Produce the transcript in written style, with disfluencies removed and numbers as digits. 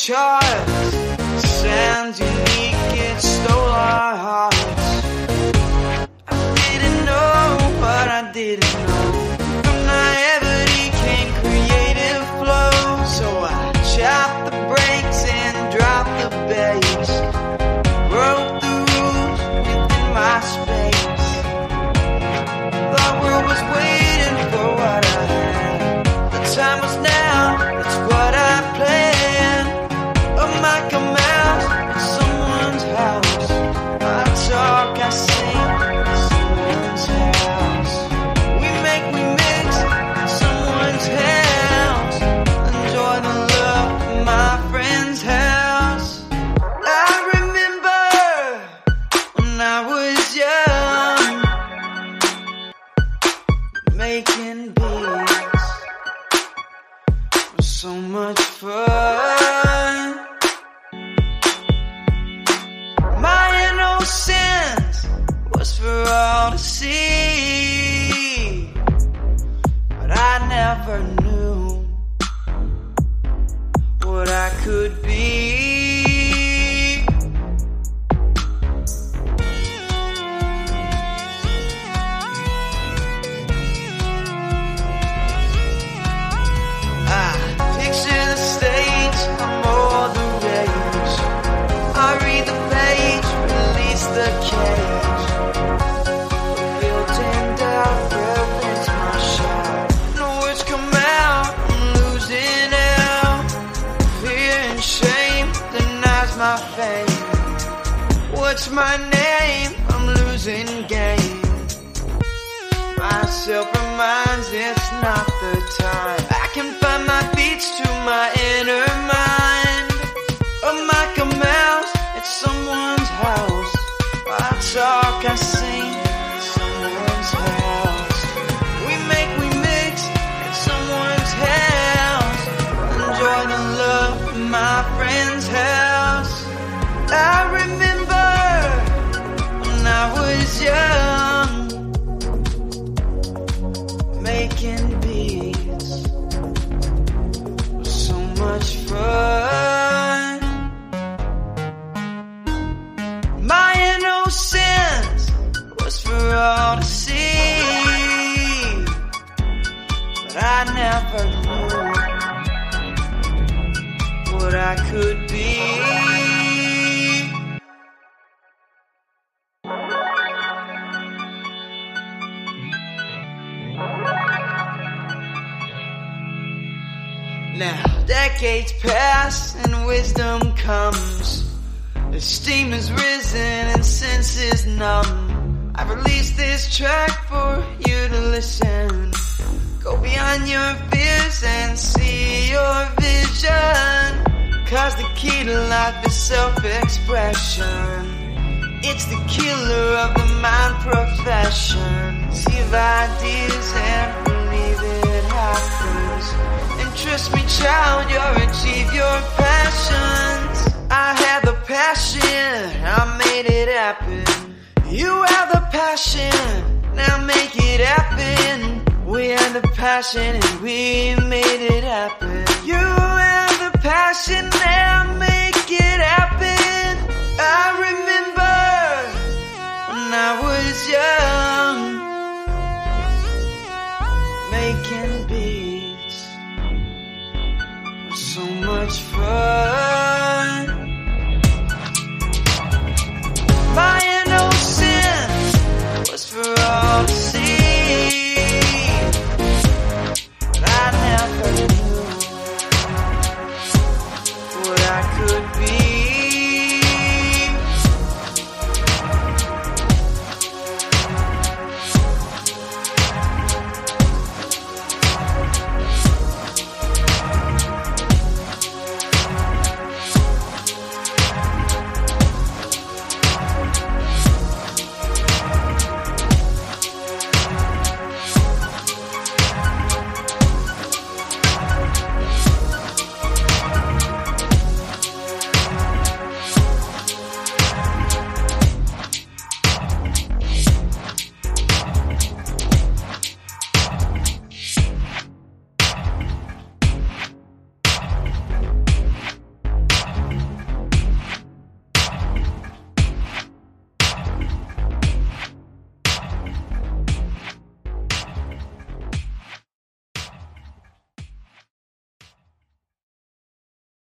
charts. Sounds unique, it stole our hearts. I didn't know what I didn't know. From naivety came creative flow. So I chopped the brakes and dropped the bass. Broke the rules within my space. The world was waiting for what I had. The time was now, it's what I planned. A mic, a mouse, in someone's house. I talk, I sing, in someone's house. We make, we mix, in someone's house. Enjoy the love in my friend's house. I remember when I was young, making beats was so much fun. My innocence was for all to see, but I never knew what I could be. Picture the stage, I'm all the rage. I read the page, release the cage. Built-in doubt, reverence my shout. No words come out, I'm losing out. Fear and shame denies my fame. What's my name? I'm losing game. Myself reminds it's not the time. I can find my beats to my inner mind. A mic, a mouse, it's someone's house. I talk, I sing, it's someone's house. We make, we mix, it's someone's house. Enjoy the love in my friend's house. I remember when I was young, making beats was so much fun. My innocence was for all to see, but I never knew what I could be. Now, decades pass and wisdom comes. Esteem has risen and senses numb. I've released this track for you to listen. Go beyond your fears and see your vision. Cause the key to life is self-expression. It's the killer of the mind profession. Conceive ideas and believe it happens. Trust me, child, you'll achieve your passions. I had the passion, I made it happen. You have the passion, now make it happen. We had the passion and we made it happen. You have the passion, now make it happen. I remember when I was young.